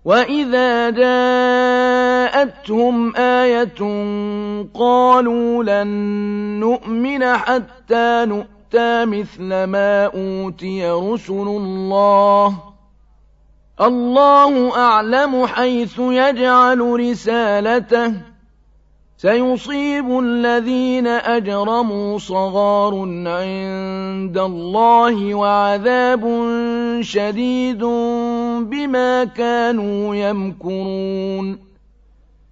وَإِذَا جَاءَتْهُمْ آيَةٌ قَالُوا لَن نُّؤْمِنَ حَتَّىٰ نُؤْتَىٰ مِثْلَ مَا أُوتِيَ رُسُلُ اللَّهِ ۖ اللَّهُ أَعْلَمُ حَيْثُ يَجْعَلُ رِسَالَتَهُ ۗ سَيُصِيبُ الَّذِينَ أَجْرَمُوا صَغَارٌ عِندَ اللَّهِ وَعَذَابٌ شَدِيدٌ بِمَا كَانُوا يَمْكُرُونَ